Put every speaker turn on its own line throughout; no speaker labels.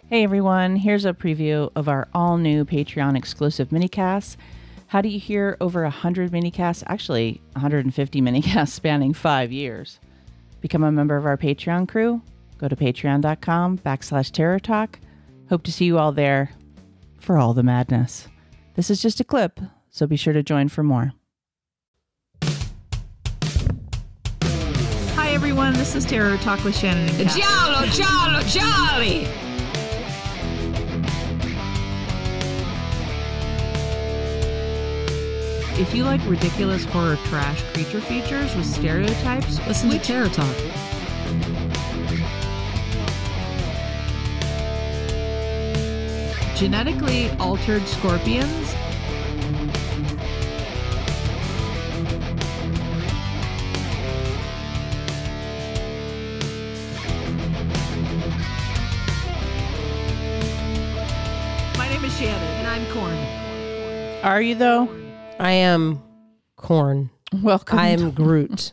Hey everyone, here's a preview of our all-new Patreon exclusive minicasts. How do you hear over 100 minicasts, actually 150 minicasts spanning 5 years? Become a member of our Patreon crew. Go to patreon.com/Terror Talk. Hope to see you all there for all the madness. This is just a clip, so be sure to join for more. Hi everyone, this is Terror Talk with Shannon and Kat.
Giallo, giallo, jolly!
If you like ridiculous horror trash creature features with stereotypes,
Listen to Terror Talk.
Genetically altered scorpions, my name is Shannon.
And I'm Corn.
Are you though?
I am Corn.
Welcome.
I am Groot.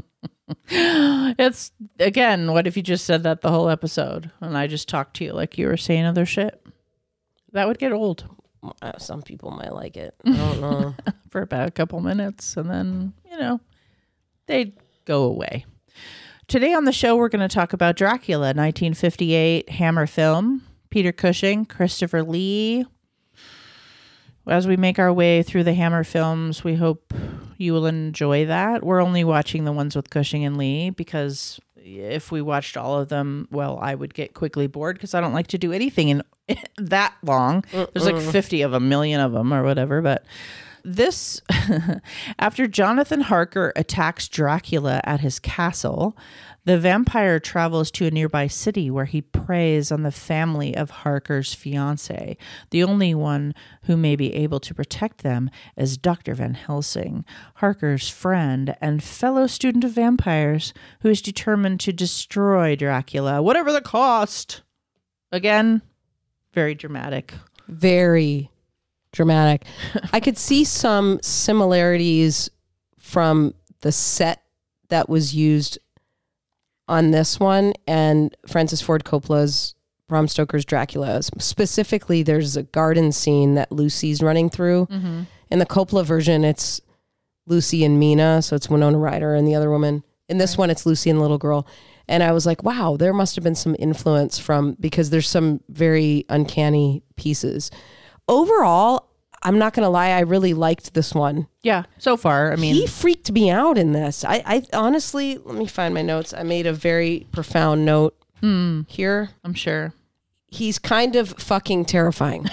It's, again, what if you just said that the whole episode and I just talked to you like you were saying other shit? That would get old.
Some people might like it. I don't know.
For about a couple minutes and then, they'd go away. Today on the show, we're going to talk about Dracula, 1958 Hammer film, Peter Cushing, Christopher Lee. As we make our way through the Hammer films, we hope you will enjoy that. We're only watching the ones with Cushing and Lee because if we watched all of them, well, I would get quickly bored because I don't like to do anything in that long. There's like 50 of them, million of them or whatever. But this, after Jonathan Harker attacks Dracula at his castle, the vampire travels to a nearby city where he preys on the family of Harker's fiancée. The only one who may be able to protect them is Dr. Van Helsing, Harker's friend and fellow student of vampires, who is determined to destroy Dracula, whatever the cost. Again, very dramatic.
Very dramatic. I could see some similarities from the set that was used on this one and Francis Ford Coppola's Bram Stoker's Dracula. Specifically, there's a garden scene that Lucy's running through. Mm-hmm. In the Coppola version, it's Lucy and Mina, so it's Winona Ryder and the other woman. In this one, it's Lucy and the little girl. And I was like, wow, there must have been some influence because there's some very uncanny pieces. Overall, I'm not going to lie, I really liked this one.
Yeah, so far. I mean,
he freaked me out in this. I honestly, let me find my notes. I made a very profound note here.
I'm sure.
He's kind of fucking terrifying.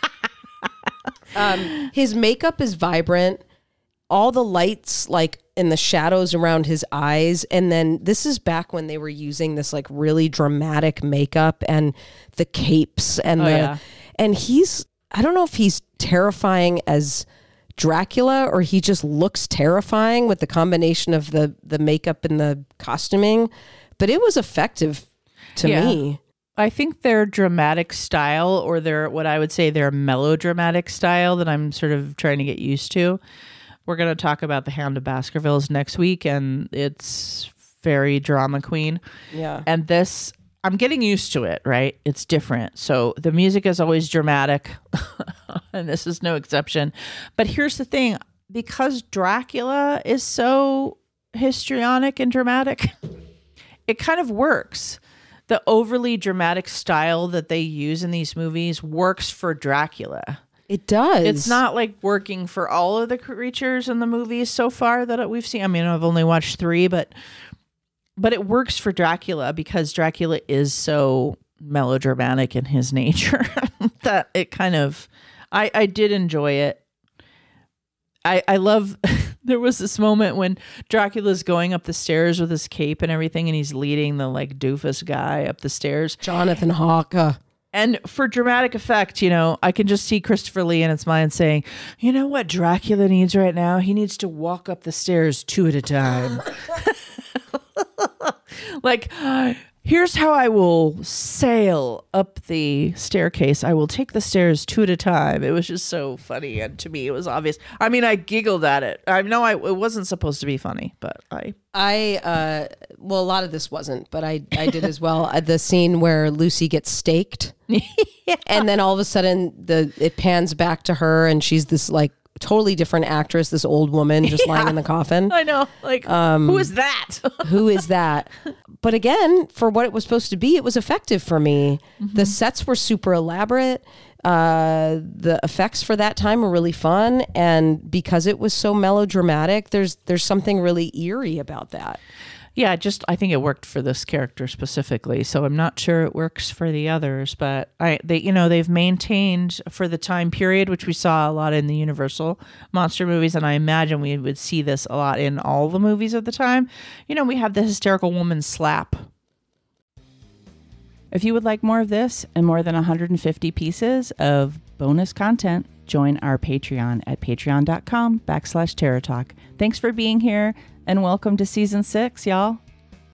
His makeup is vibrant. All the lights, like in the shadows around his eyes. And then this is back when they were using this like really dramatic makeup and the capes and and he's, I don't know if he's terrifying as Dracula or he just looks terrifying with the combination of the makeup and the costuming, but it was effective to me.
I think their dramatic style, or their, what I would say their melodramatic style that I'm sort of trying to get used to. We're going to talk about The Hound of Baskervilles next week, and it's very drama queen.
Yeah.
And this, I'm getting used to it, right? It's different. So the music is always dramatic, and this is no exception. But here's the thing. Because Dracula is so histrionic and dramatic, it kind of works. The overly dramatic style that they use in these movies works for Dracula.
It does.
It's not like working for all of the creatures in the movies so far that we've seen. I mean, I've only watched 3, but it works for Dracula because Dracula is so melodramatic in his nature that it kind of, I did enjoy it. I love, there was this moment when Dracula's going up the stairs with his cape and everything, and he's leading the like doofus guy up the stairs.
Jonathan Harker.
And for dramatic effect, I can just see Christopher Lee in its mind saying, you know what Dracula needs right now? He needs to walk up the stairs 2 at a time. Like, Here's how I will sail up the staircase. I will take the stairs 2 at a time. It was just so funny, and to me, it was obvious. I mean, I giggled at it. I know it wasn't supposed to be funny, but
well, a lot of this wasn't, but I did as well. The scene where Lucy gets staked, and then all of a sudden it pans back to her, and she's this like totally different actress, this old woman just lying in the coffin.
I know, like who is that?
Who is that? But again, for what it was supposed to be, it was effective for me. Mm-hmm. The sets were super elaborate. The effects for that time were really fun, and because it was so melodramatic, there's something really eerie about that.
Yeah, I think it worked for this character specifically. So I'm not sure it works for the others, but they've maintained for the time period, which we saw a lot in the Universal monster movies, and I imagine we would see this a lot in all the movies of the time. We have the hysterical woman slap.
If you would like more of this and more than 150 pieces of bonus content, join our Patreon at patreon.com/Terror Talk. Thanks for being here, and welcome to season 6, y'all.